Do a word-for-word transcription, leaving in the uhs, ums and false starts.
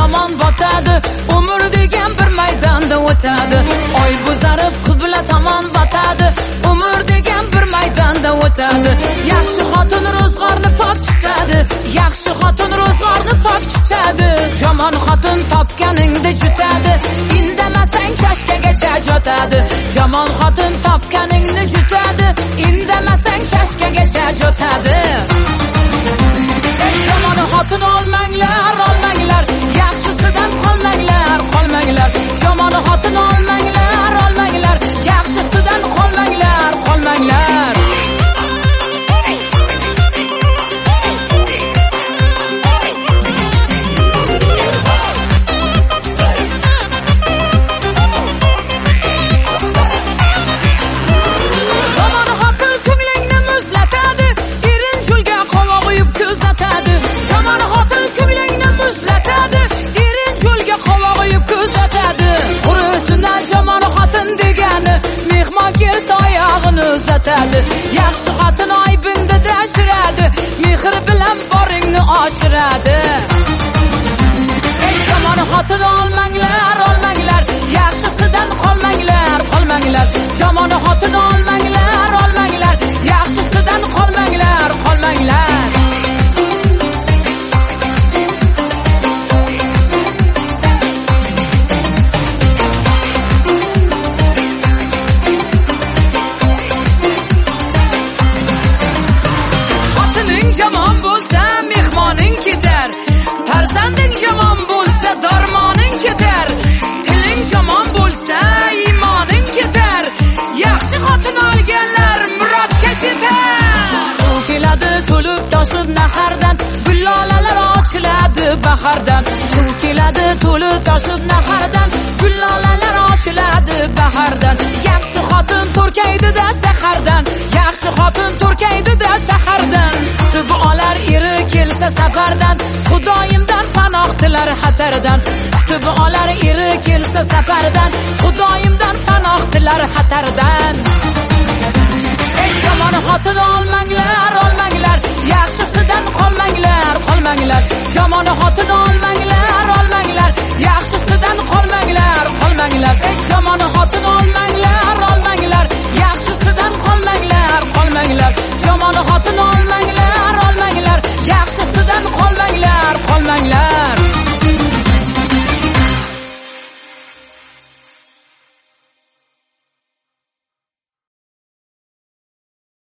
zamon botadi, umr degan bir maydonda o'tadi. Oy bo'zarib qibla tomon botadi, umr degan bir maydonda o'tadi. Yaxshi xotin ro'zg'orni pok tutadi, yaxshi xotin ro'zg'orni pok tutadi. Yomon xotin topganingda jutadi, indamasang chashkagacha jotadi. Yomon xotin topganingni jutadi, indamasang chashkagacha jotadi. Yomon xotin olmanglar, olmanglar, yaxshisidan qolmanglar, qolmanglar. Yomon xotin olmanglar, olmanglar, yaxshisidan qolmanglar, qolmanglar. Uzatadi. Yaxshi xotin aybingda dashiradi, mehr bilan boringni oshiradi. Yomon xotin olmanglar, olmanglar, yaxshisidan qolmanglar, qolmanglar. Yomon xotin olmanglar, olmanglar, yaxshisidan qolmanglar, qolmanglar. Yomon bo'lsa mehmoning ketar, farzanding yomon bo'lsa darmoning ketar, tiling yomon bo'lsa iymoning ketar. Yaxshi xotin olganlar murodga yetar. Suv keladi to'lib toshib nahardan, gullolalar ochiladi bahardan. Suv keladi to'lib toshib nahardan, gullolalar ochiladi bahardan. Yaxshi xotin to'rkaydi-da sahardan, yaxshi xotin to'rkaydi-da sahardan. Kutib olar eri kelsa safardan, Xudoyimdan panoh tilar xatardan. Kutib olar eri kelsa safardan, Xudoyimdan panoh tilar xatardan. Yomon xotin olmanglar, olmanglar, yaxshisidan qolmanglar, qolmanglar. Yomon xotin olmanglar,